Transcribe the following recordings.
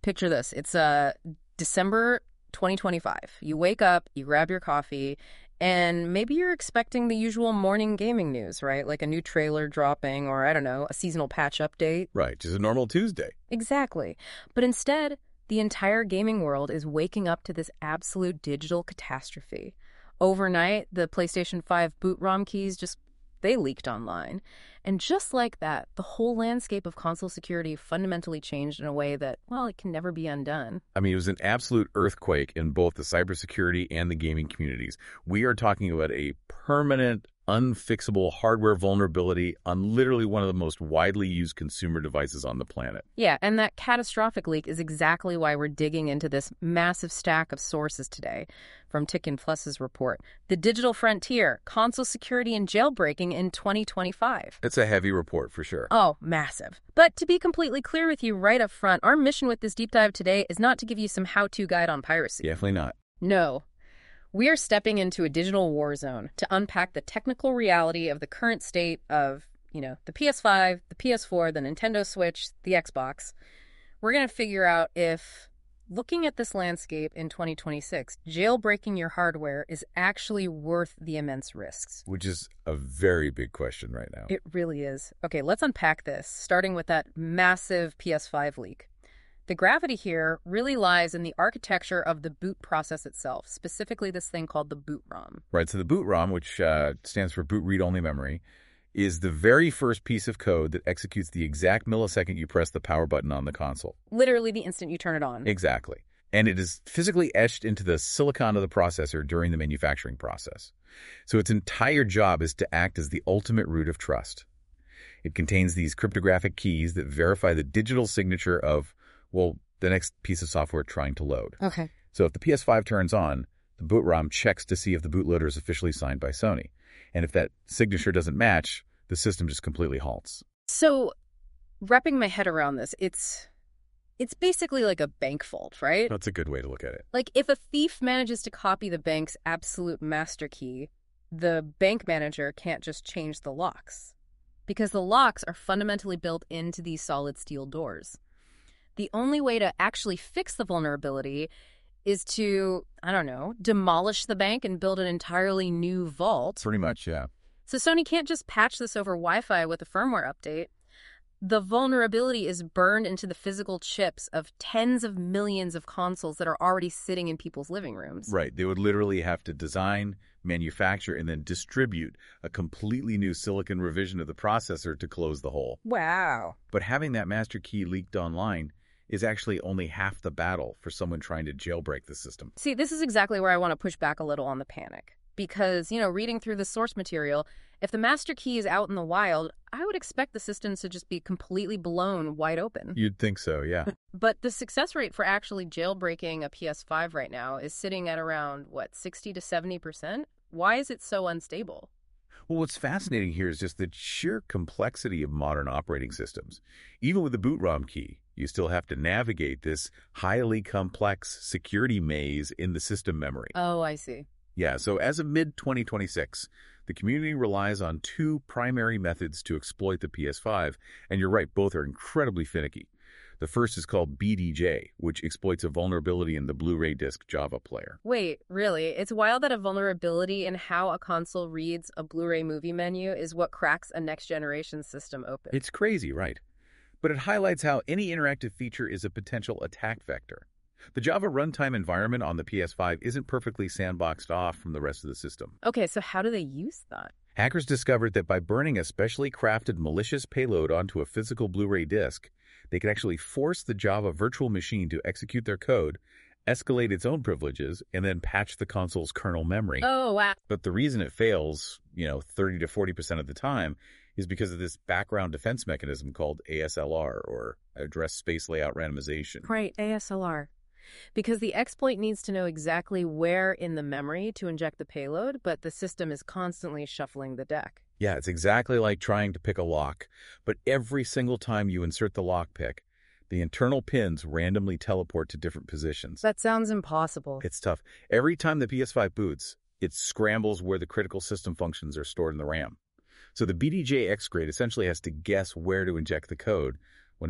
Picture this. It's December 2025. You wake up, you grab your coffee, and maybe you're expecting the usual morning gaming news, right? Like a new trailer dropping or, I don't know, a seasonal patch update. Right, just a normal Tuesday. Exactly. But instead, the entire gaming world is waking up to this absolute digital catastrophe. Overnight, the PlayStation 5 boot ROM keys they leaked online. And just like that, the whole landscape of console security fundamentally changed in a way that, well, it can never be undone. I mean, it was an absolute earthquake in both the cybersecurity and the gaming communities. We are talking about a permanent, unfixable hardware vulnerability on literally one of the most widely used consumer devices on the planet. Yeah, and that catastrophic leak is exactly why we're digging into this massive stack of sources today. From Ticken Plus's report, The Digital Frontier, Console Security and Jailbreaking in 2025. It's a heavy report for sure. Oh, massive. But to be completely clear with you right up front, our mission with this deep dive today is not to give you some how-to guide on piracy. Definitely not. No. We are stepping into a digital war zone to unpack the technical reality of the current state of, the PS5, the PS4, the Nintendo Switch, the Xbox. We're going to figure out if, looking at this landscape in 2026, jailbreaking your hardware is actually worth the immense risks. Which is a very big question right now. It really is. Okay, let's unpack this, starting with that massive PS5 leak. The gravity here really lies in the architecture of the boot process itself, specifically this thing called the boot ROM. Right, so the boot ROM, which stands for boot read-only memory, is the very first piece of code that executes the exact millisecond you press the power button on the console. Literally the instant you turn it on. Exactly. And it is physically etched into the silicon of the processor during the manufacturing process. So its entire job is to act as the ultimate root of trust. It contains these cryptographic keys that verify the digital signature of the next piece of software trying to load. Okay. So if the PS5 turns on, the boot ROM checks to see if the bootloader is officially signed by Sony. And if that signature doesn't match, the system just completely halts. So, wrapping my head around this, it's basically like a bank vault, right? That's a good way to look at it. Like if a thief manages to copy the bank's absolute master key, the bank manager can't just change the locks. Because the locks are fundamentally built into these solid steel doors. The only way to actually fix the vulnerability is to, demolish the bank and build an entirely new vault. Pretty much, yeah. So Sony can't just patch this over Wi-Fi with a firmware update. The vulnerability is burned into the physical chips of tens of millions of consoles that are already sitting in people's living rooms. Right. They would literally have to design, manufacture, and then distribute a completely new silicon revision of the processor to close the hole. Wow. But having that master key leaked online is actually only half the battle for someone trying to jailbreak the system. See, this is exactly where I want to push back a little on the panic. Because, reading through the source material, if the master key is out in the wild, I would expect the systems to just be completely blown wide open. You'd think so, yeah. But the success rate for actually jailbreaking a PS5 right now is sitting at around, 60 to 70%? Why is it so unstable? Well, what's fascinating here is just the sheer complexity of modern operating systems. Even with the boot ROM key, you still have to navigate this highly complex security maze in the system memory. Oh, I see. Yeah, so as of mid-2026, the community relies on two primary methods to exploit the PS5, and you're right, both are incredibly finicky. The first is called BDJ, which exploits a vulnerability in the Blu-ray disc Java player. Wait, really? It's wild that a vulnerability in how a console reads a Blu-ray movie menu is what cracks a next-generation system open. It's crazy, right? But it highlights how any interactive feature is a potential attack vector. The Java runtime environment on the PS5 isn't perfectly sandboxed off from the rest of the system. Okay, so how do they use that? Hackers discovered that by burning a specially crafted malicious payload onto a physical Blu-ray disc, they could actually force the Java virtual machine to execute their code, escalate its own privileges, and then patch the console's kernel memory. Oh, wow. But the reason it fails, 30 to 40% of the time, is because of this background defense mechanism called ASLR, or Address Space Layout Randomization. Right, ASLR. Because the exploit needs to know exactly where in the memory to inject the payload, but the system is constantly shuffling the deck. Yeah, it's exactly like trying to pick a lock, but every single time you insert the lock pick, the internal pins randomly teleport to different positions. That sounds impossible. It's tough. Every time the PS5 boots, it scrambles where the critical system functions are stored in the RAM. So the BDJ X-Grade essentially has to guess where to inject the code when it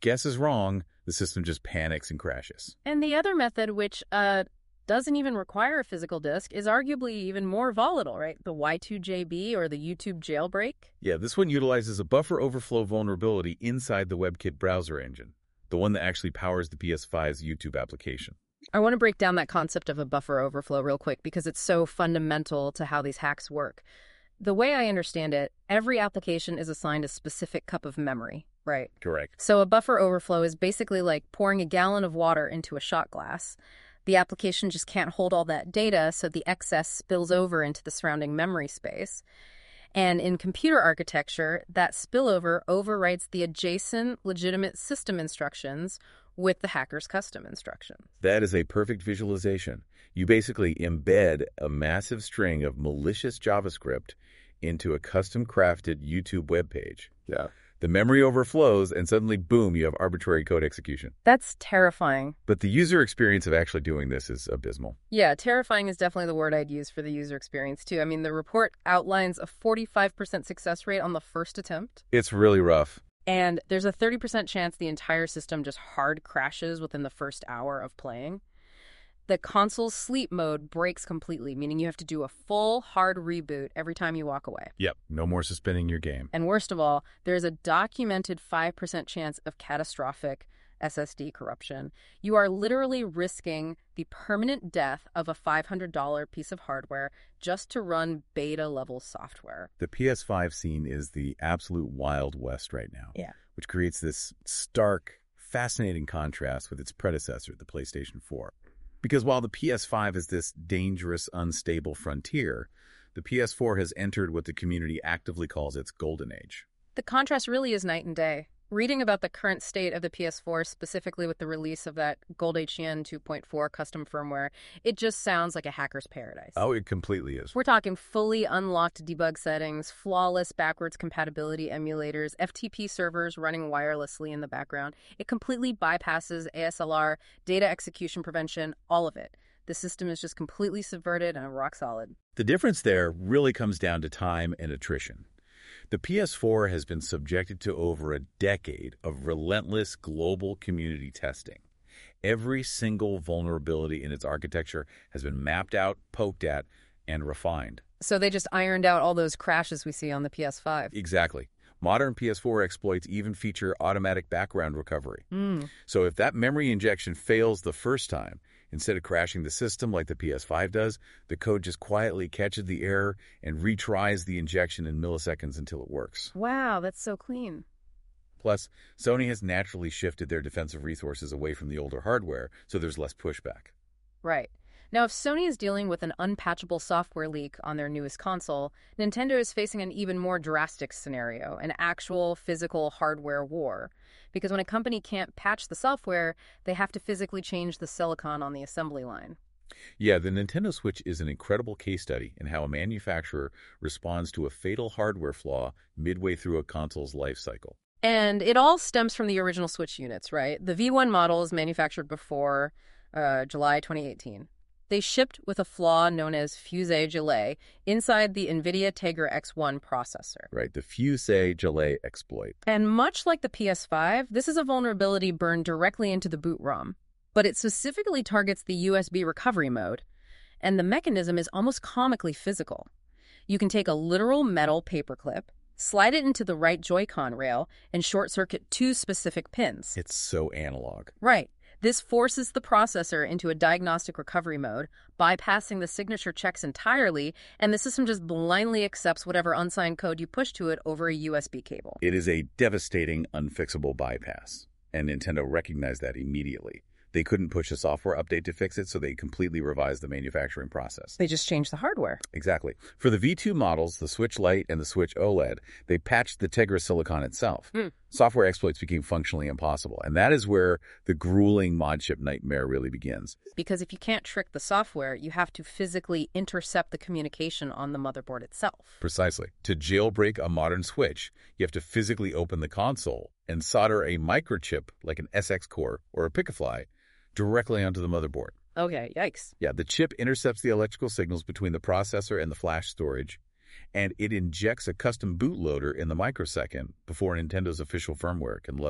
guesses wrong, the system just panics and crashes. And the other method, which doesn't even require a physical disk, is arguably even more volatile, right? The Y2JB or the YouTube jailbreak. Yeah, this one utilizes a buffer overflow vulnerability inside the WebKit browser engine, the one that actually powers the PS5's YouTube application. I want to break down that concept of a buffer overflow real quick because it's so fundamental to how these hacks work. The way I understand it, every application is assigned a specific cup of memory, right? Correct. So a buffer overflow is basically like pouring a gallon of water into a shot glass. The application just can't hold all that data, so the excess spills over into the surrounding memory space. And in computer architecture, that spillover overwrites the adjacent legitimate system instructions with the hacker's custom instructions. That is a perfect visualization. You basically embed a massive string of malicious JavaScript into a custom-crafted YouTube web page. Yeah. The memory overflows, and suddenly, boom, you have arbitrary code execution. That's terrifying. But the user experience of actually doing this is abysmal. Yeah, terrifying is definitely the word I'd use for the user experience, too. I mean, the report outlines a 45% success rate on the first attempt. It's really rough. And there's a 30% chance the entire system just hard crashes within the first hour of playing. The console's sleep mode breaks completely, meaning you have to do a full hard reboot every time you walk away. Yep, no more suspending your game. And worst of all, there's a documented 5% chance of catastrophic SSD corruption. You are literally risking the permanent death of a $500 piece of hardware just to run beta-level software. The PS5 scene is the absolute Wild West right now. Yeah. Which creates this stark, fascinating contrast with its predecessor, the PlayStation 4. Because while the PS5 is this dangerous, unstable frontier, the PS4 has entered what the community actively calls its golden age. The contrast really is night and day. Reading about the current state of the PS4, specifically with the release of that GoldHN 2.4 custom firmware, it just sounds like a hacker's paradise. Oh, it completely is. We're talking fully unlocked debug settings, flawless backwards compatibility emulators, FTP servers running wirelessly in the background. It completely bypasses ASLR, data execution prevention, all of it. The system is just completely subverted and rock solid. The difference there really comes down to time and attrition. The PS4 has been subjected to over a decade of relentless global community testing. Every single vulnerability in its architecture has been mapped out, poked at, and refined. So they just ironed out all those crashes we see on the PS5. Exactly. Modern PS4 exploits even feature automatic background recovery. So if that memory injection fails the first time, instead of crashing the system like the PS5 does, the code just quietly catches the error and retries the injection in milliseconds until it works. Wow, that's so clean. Plus, Sony has naturally shifted their defensive resources away from the older hardware, so there's less pushback. Right. Now, if Sony is dealing with an unpatchable software leak on their newest console, Nintendo is facing an even more drastic scenario, an actual physical hardware war. Because when a company can't patch the software, they have to physically change the silicon on the assembly line. Yeah, the Nintendo Switch is an incredible case study in how a manufacturer responds to a fatal hardware flaw midway through a console's life cycle. And it all stems from the original Switch units, right? The V1 model is manufactured before July 2018. They shipped with a flaw known as Fuse-Gelée inside the NVIDIA Tegra X1 processor. Right, the Fuse-Gelée exploit. And much like the PS5, this is a vulnerability burned directly into the boot ROM. But it specifically targets the USB recovery mode. And the mechanism is almost comically physical. You can take a literal metal paperclip, slide it into the right Joy-Con rail, and short-circuit two specific pins. It's so analog. Right. This forces the processor into a diagnostic recovery mode, bypassing the signature checks entirely, and the system just blindly accepts whatever unsigned code you push to it over a USB cable. It is a devastating, unfixable bypass, and Nintendo recognized that immediately. They couldn't push a software update to fix it, so they completely revised the manufacturing process. They just changed the hardware. Exactly. For the V2 models, the Switch Lite and the Switch OLED, they patched the Tegra silicon itself. Software exploits became functionally impossible, and that is where the grueling mod chip nightmare really begins. Because if you can't trick the software, you have to physically intercept the communication on the motherboard itself. Precisely. To jailbreak a modern Switch, you have to physically open the console and solder a microchip like an SX core or a Picafly directly onto the motherboard. Okay, yikes. Yeah, the chip intercepts the electrical signals between the processor and the flash storage, and it injects a custom bootloader in the microsecond before Nintendo's official firmware can load.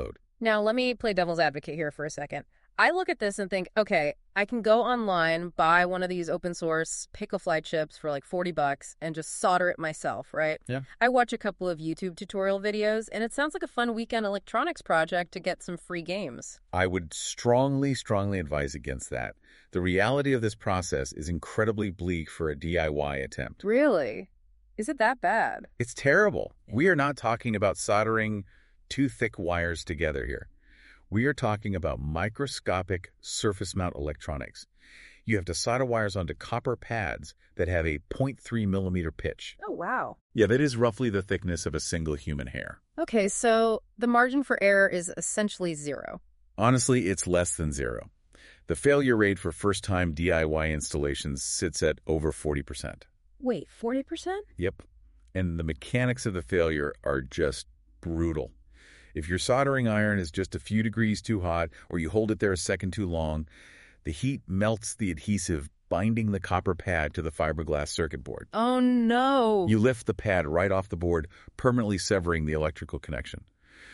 Now, let me play devil's advocate here for a second. I look at this and think, okay, I can go online, buy one of these open source Picklefly chips for like $40 and just solder it myself, right? Yeah. I watch a couple of YouTube tutorial videos, and it sounds like a fun weekend electronics project to get some free games. I would strongly advise against that. The reality of this process is incredibly bleak for a DIY attempt. Really? Is it that bad? It's terrible. We are not talking about soldering two thick wires together here. We are talking about microscopic surface mount electronics. You have to solder wires onto copper pads that have a 0.3 millimeter pitch. Oh, wow. Yeah, that is roughly the thickness of a single human hair. Okay, so the margin for error is essentially zero. Honestly, it's less than zero. The failure rate for first-time DIY installations sits at over 40%. Wait, 40%? Yep. And the mechanics of the failure are just brutal. If your soldering iron is just a few degrees too hot or you hold it there a second too long, the heat melts the adhesive binding the copper pad to the fiberglass circuit board. Oh, no. You lift the pad right off the board, permanently severing the electrical connection.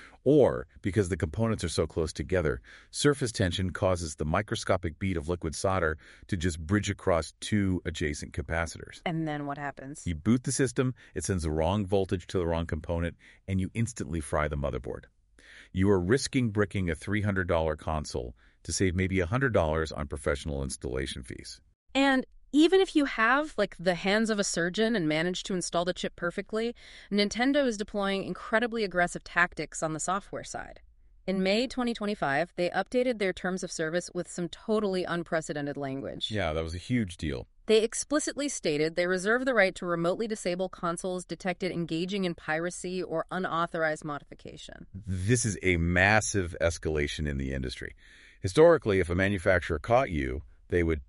Or, because the components are so close together, surface tension causes the microscopic bead of liquid solder to just bridge across two adjacent capacitors. And then what happens? You boot the system, it sends the wrong voltage to the wrong component, and you instantly fry the motherboard. You are risking bricking a $300 console to save maybe $100 on professional installation fees. And even if you have, like, the hands of a surgeon and manage to install the chip perfectly, Nintendo is deploying incredibly aggressive tactics on the software side. In May 2025, they updated their terms of service with some totally unprecedented language. Yeah, that was a huge deal. They explicitly stated they reserve the right to remotely disable consoles detected engaging in piracy or unauthorized modification. This is a massive escalation in the industry. Historically, if a manufacturer caught you, they would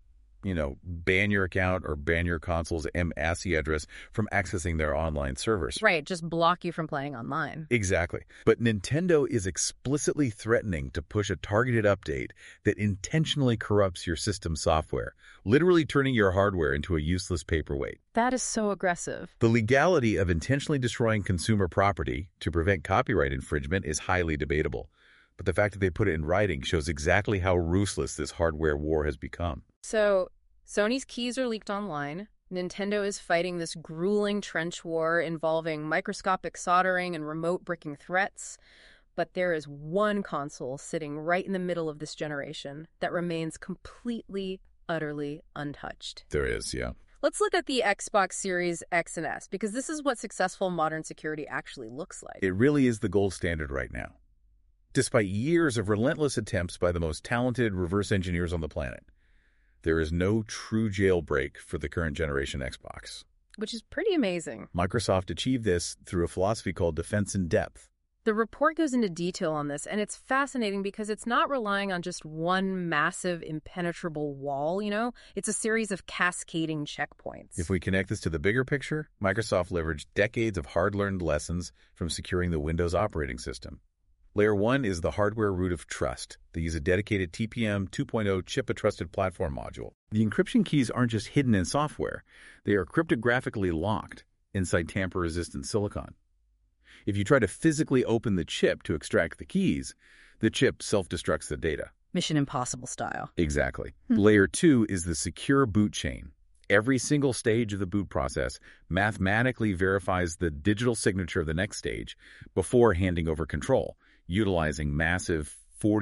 ban your account or ban your console's MASI address from accessing their online servers. Right, just block you from playing online. Exactly. But Nintendo is explicitly threatening to push a targeted update that intentionally corrupts your system software, literally turning your hardware into a useless paperweight. That is so aggressive. The legality of intentionally destroying consumer property to prevent copyright infringement is highly debatable. But the fact that they put it in writing shows exactly how ruthless this hardware war has become. So, Sony's keys are leaked online. Nintendo is fighting this grueling trench war involving microscopic soldering and remote bricking threats. But there is one console sitting right in the middle of this generation that remains completely, utterly untouched. There is, yeah. Let's look at the Xbox Series X and S, because this is what successful modern security actually looks like. It really is the gold standard right now. Despite years of relentless attempts by the most talented reverse engineers on the planet, there is no true jailbreak for the current generation Xbox. Which is pretty amazing. Microsoft achieved this through a philosophy called defense in depth. The report goes into detail on this, and it's fascinating because it's not relying on just one massive, impenetrable wall, It's a series of cascading checkpoints. If we connect this to the bigger picture, Microsoft leveraged decades of hard-learned lessons from securing the Windows operating system. Layer 1 is the hardware root of trust. They use a dedicated TPM 2.0 chip-a-trusted platform module. The encryption keys aren't just hidden in software. They are cryptographically locked inside tamper-resistant silicon. If you try to physically open the chip to extract the keys, the chip self-destructs the data. Mission Impossible style. Exactly. Layer 2 is the secure boot chain. Every single stage of the boot process mathematically verifies the digital signature of the next stage before handing over control, utilizing massive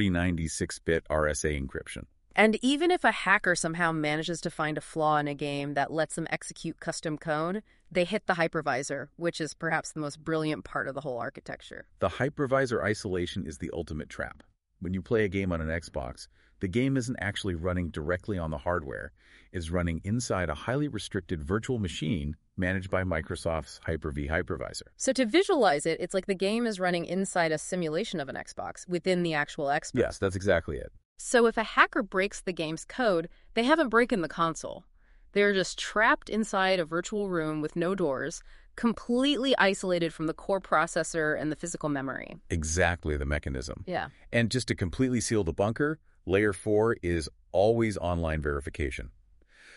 4096-bit RSA encryption. And even if a hacker somehow manages to find a flaw in a game that lets them execute custom code, they hit the hypervisor, which is perhaps the most brilliant part of the whole architecture. The hypervisor isolation is the ultimate trap. When you play a game on an Xbox, the game isn't actually running directly on the hardware. It's running inside a highly restricted virtual machine managed by Microsoft's Hyper-V hypervisor. So to visualize it, it's like the game is running inside a simulation of an Xbox within the actual Xbox. Yes, that's exactly it. So if a hacker breaks the game's code, they haven't broken the console. They're just trapped inside a virtual room with no doors, completely isolated from the core processor and the physical memory. Exactly the mechanism. Yeah. And just to completely seal the bunker, Layer 4 is always online verification.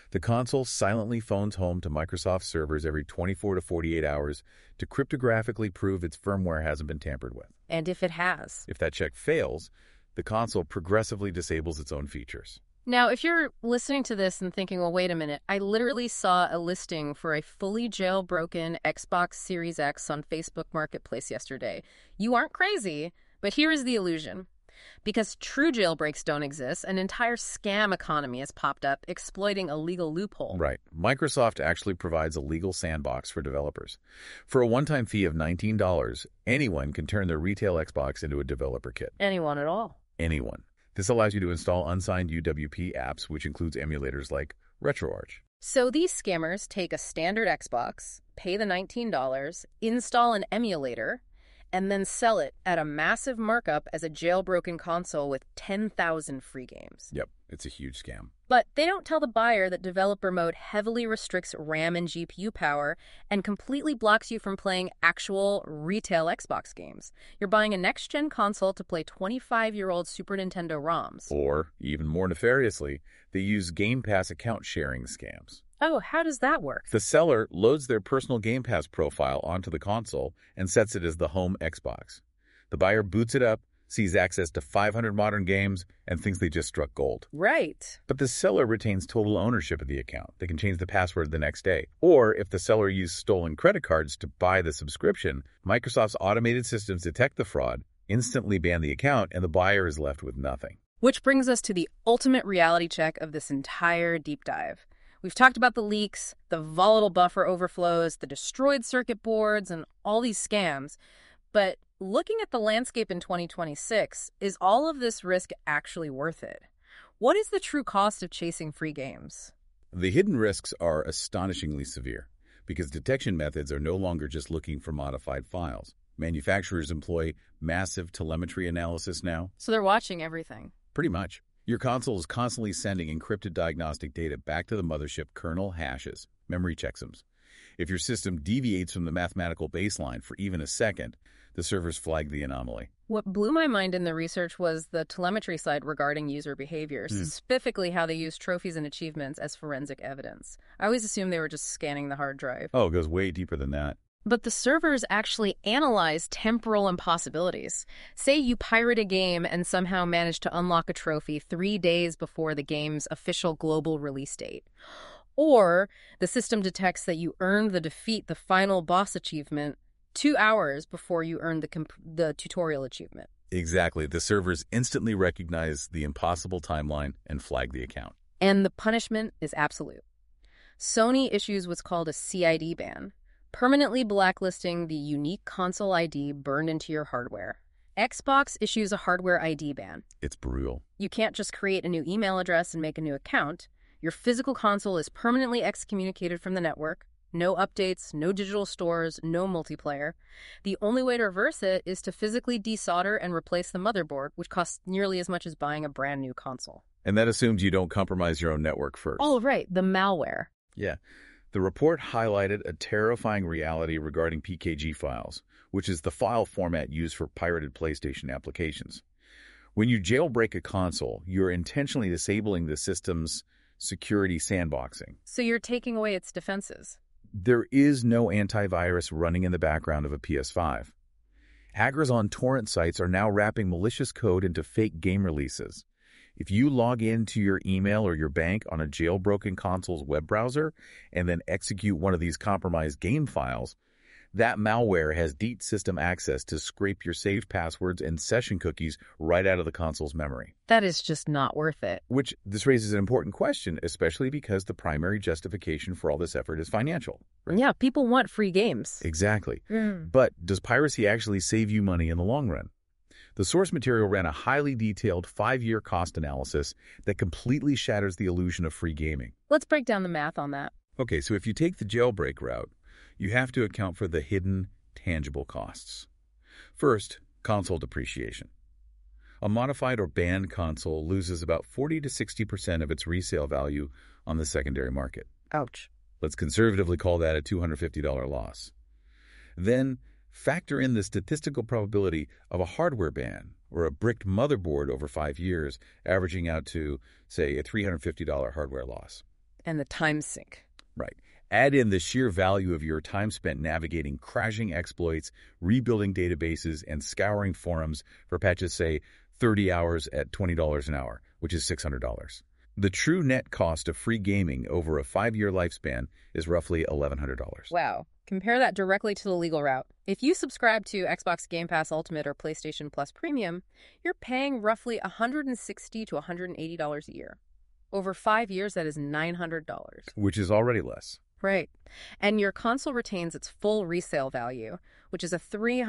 The console silently phones home to Microsoft servers every 24 to 48 hours to cryptographically prove its firmware hasn't been tampered with. And if it has. If that check fails, the console progressively disables its own features. Now, if you're listening to this and thinking, well, wait a minute, I literally saw a listing for a fully jailbroken Xbox Series X on Facebook Marketplace yesterday. You aren't crazy, but here is the illusion. Because true jailbreaks don't exist, an entire scam economy has popped up exploiting a legal loophole. Right. Microsoft actually provides a legal sandbox for developers. For a one-time fee of $19, anyone can turn their retail Xbox into a developer kit. Anyone at all. Anyone. This allows you to install unsigned UWP apps, which includes emulators like RetroArch. So these scammers take a standard Xbox, pay the $19, install an emulator, and then sell it at a massive markup as a jailbroken console with 10,000 free games. Yep, it's a huge scam. But they don't tell the buyer that developer mode heavily restricts RAM and GPU power and completely blocks you from playing actual retail Xbox games. You're buying a next-gen console to play 25-year-old Super Nintendo ROMs. Or, even more nefariously, they use Game Pass account sharing scams. Oh, how does that work? The seller loads their personal Game Pass profile onto the console and sets it as the home Xbox. The buyer boots it up, sees access to 500 modern games, and thinks they just struck gold. Right. But the seller retains total ownership of the account. They can change the password the next day. Or if the seller used stolen credit cards to buy the subscription, Microsoft's automated systems detect the fraud, instantly ban the account, and the buyer is left with nothing. Which brings us to the ultimate reality check of this entire deep dive. We've talked about the leaks, the volatile buffer overflows, the destroyed circuit boards, and all these scams. But looking at the landscape in 2026, is all of this risk actually worth it? What is the true cost of chasing free games? The hidden risks are astonishingly severe because detection methods are no longer just looking for modified files. Manufacturers employ massive telemetry analysis now. So they're watching everything. Pretty much. Your console is constantly sending encrypted diagnostic data back to the mothership kernel hashes, memory checksums. If your system deviates from the mathematical baseline for even a second, the servers flag the anomaly. What blew my mind in the research was the telemetry side regarding user behavior, specifically how they use trophies and achievements as forensic evidence. I always assumed they were just scanning the hard drive. Oh, it goes way deeper than that. But the servers actually analyze temporal impossibilities. Say you pirate a game and somehow manage to unlock a trophy 3 days before the game's official global release date. Or the system detects that you earned the final boss achievement 2 hours before you earned the tutorial achievement. Exactly. The servers instantly recognize the impossible timeline and flag the account. And the punishment is absolute. Sony issues what's called a CID ban, permanently blacklisting the unique console ID burned into your hardware. Xbox issues a hardware ID ban. It's brutal. You can't just create a new email address and make a new account. Your physical console is permanently excommunicated from the network. No updates, no digital stores, no multiplayer. The only way to reverse it is to physically desolder and replace the motherboard, which costs nearly as much as buying a brand new console. And that assumes you don't compromise your own network first. Oh, right, the malware. Yeah. The report highlighted a terrifying reality regarding PKG files, which is the file format used for pirated PlayStation applications. When you jailbreak a console, you're intentionally disabling the system's security sandboxing. So you're taking away its defenses. There is no antivirus running in the background of a PS5. Hackers on torrent sites are now wrapping malicious code into fake game releases. If you log into your email or your bank on a jailbroken console's web browser and then execute one of these compromised game files, that malware has deep system access to scrape your saved passwords and session cookies right out of the console's memory. That is just not worth it. Which this raises an important question, especially because the primary justification for all this effort is financial. Right? Yeah, people want free games. Exactly. But does piracy actually save you money in the long run? The source material ran a highly detailed 5-year cost analysis that completely shatters the illusion of free gaming. Let's break down the math on that. Okay, so if you take the jailbreak route, you have to account for the hidden, tangible costs. First, console depreciation. A modified or banned console loses about 40 to 60% of its resale value on the secondary market. Ouch. Let's conservatively call that a $250 loss. Then, factor in the statistical probability of a hardware ban or a bricked motherboard over 5 years, averaging out to, say, a $350 hardware loss. And the time sink. Right. Add in the sheer value of your time spent navigating crashing exploits, rebuilding databases, and scouring forums for patches, say, 30 hours at $20 an hour, which is $600. The true net cost of free gaming over a 5-year lifespan is roughly $1,100. Wow. Compare that directly to the legal route. If you subscribe to Xbox Game Pass Ultimate or PlayStation Plus Premium, you're paying roughly $160 to $180 a year. Over 5 years, that is $900. Which is already less. Right. And your console retains its full resale value, which is a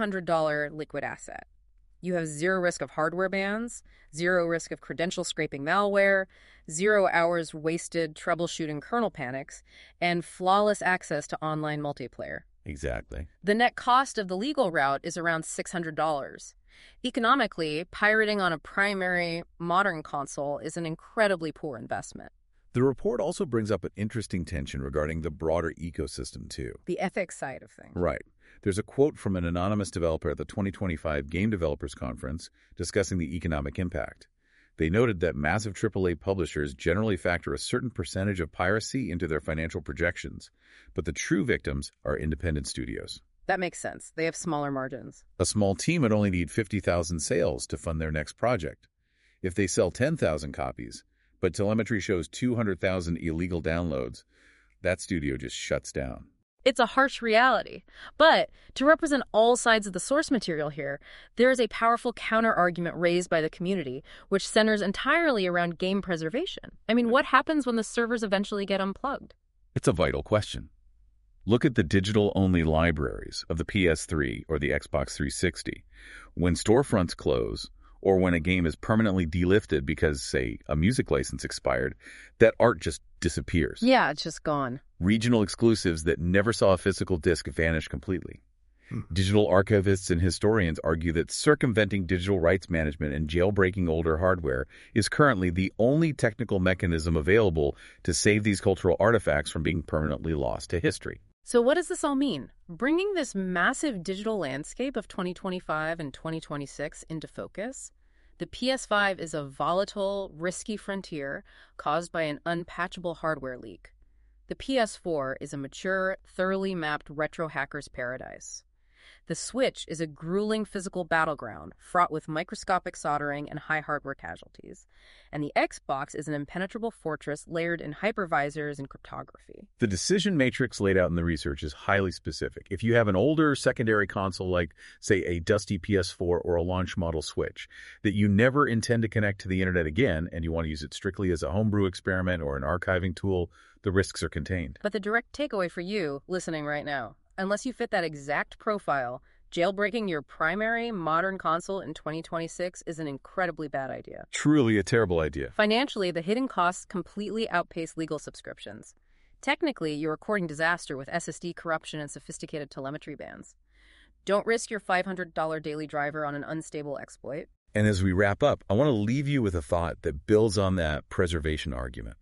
$300 liquid asset. You have zero risk of hardware bans, zero risk of credential scraping malware, 0 hours wasted troubleshooting kernel panics, and flawless access to online multiplayer. Exactly. The net cost of the legal route is around $600. Economically, pirating on a primary modern console is an incredibly poor investment. The report also brings up an interesting tension regarding the broader ecosystem, too. The ethics side of things. Right. There's a quote from an anonymous developer at the 2025 Game Developers Conference discussing the economic impact. They noted that massive AAA publishers generally factor a certain percentage of piracy into their financial projections, but the true victims are independent studios. That makes sense. They have smaller margins. A small team would only need 50,000 sales to fund their next project. If they sell 10,000 copies, but telemetry shows 200,000 illegal downloads, that studio just shuts down. It's a harsh reality. But to represent all sides of the source material here, there is a powerful counter-argument raised by the community, which centers entirely around game preservation. I mean, what happens when the servers eventually get unplugged? It's a vital question. Look at the digital-only libraries of the PS3 or the Xbox 360. When storefronts close, or when a game is permanently delisted because, say, a music license expired, that art just disappears. Yeah, it's just gone. Regional exclusives that never saw a physical disc vanish completely. Digital archivists and historians argue that circumventing digital rights management and jailbreaking older hardware is currently the only technical mechanism available to save these cultural artifacts from being permanently lost to history. So what does this all mean? Bringing this massive digital landscape of 2025 and 2026 into focus, the PS5 is a volatile, risky frontier caused by an unpatchable hardware leak. The PS4 is a mature, thoroughly mapped retro hacker's paradise. The Switch is a grueling physical battleground fraught with microscopic soldering and high hardware casualties. And the Xbox is an impenetrable fortress layered in hypervisors and cryptography. The decision matrix laid out in the research is highly specific. If you have an older secondary console like, say, a dusty PS4 or a launch model Switch that you never intend to connect to the internet again and you want to use it strictly as a homebrew experiment or an archiving tool, the risks are contained. But the direct takeaway for you listening right now, unless you fit that exact profile, jailbreaking your primary modern console in 2026 is an incredibly bad idea. Truly a terrible idea. Financially, the hidden costs completely outpace legal subscriptions. Technically, you're a recording disaster with SSD corruption and sophisticated telemetry bans. Don't risk your $500 daily driver on an unstable exploit. And as we wrap up, I want to leave you with a thought that builds on that preservation argument.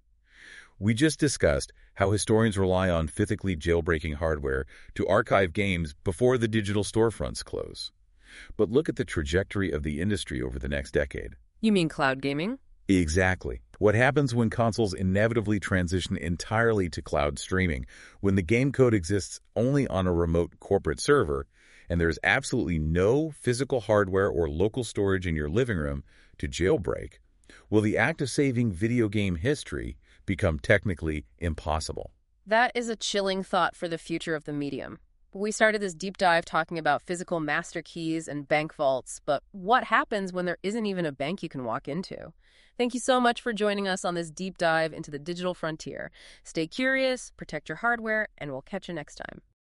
We just discussed how historians rely on physically jailbreaking hardware to archive games before the digital storefronts close. But look at the trajectory of the industry over the next decade. You mean cloud gaming? Exactly. What happens when consoles inevitably transition entirely to cloud streaming, when the game code exists only on a remote corporate server, and there's absolutely no physical hardware or local storage in your living room to jailbreak? Will the act of saving video game history become technically impossible? That is a chilling thought for the future of the medium. We started this deep dive talking about physical master keys and bank vaults, but what happens when there isn't even a bank you can walk into? Thank you so much for joining us on this deep dive into the digital frontier. Stay curious, protect your hardware, and we'll catch you next time.